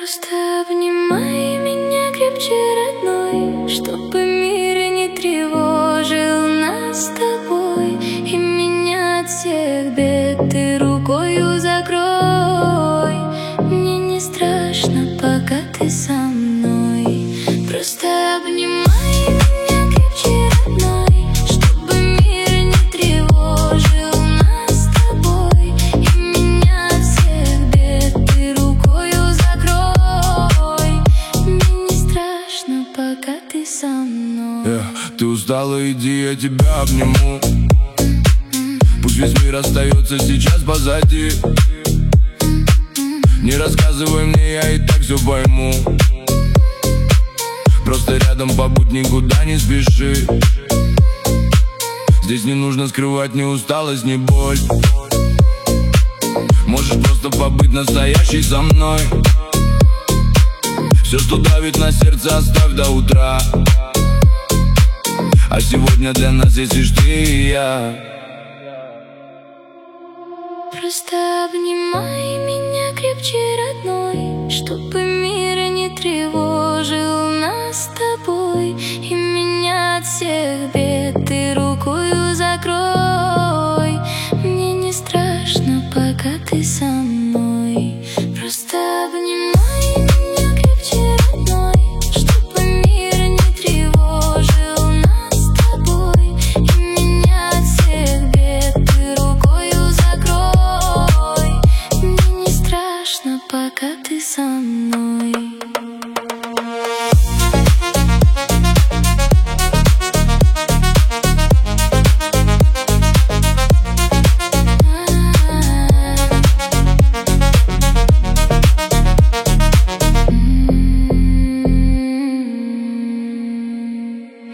Просто обнимай меня крепче, родной, чтобы мир не тревожил нас с тобой. И меня от всех бед ты рукою закрой. Мне не страшно, пока ты со мной. Просто обнимай меня крепче, родной, чтобы мир не тревожил нас с тобой. И меня от всех бед ты рукою закрой. Мне не страшно, пока ты со мной. Ты устала, иди, я тебя обниму. Пусть весь мир остается сейчас позади. Не рассказывай мне, я и так все пойму. Просто рядом побудь, никуда не спеши. Здесь не нужно скрывать ни усталость, ни боль. Можешь просто побыть настоящей со мной. Все, что давит на сердце, оставь до утра. А сегодня для нас есть лишь ты и я. Просто обнимай меня крепче, родной, чтобы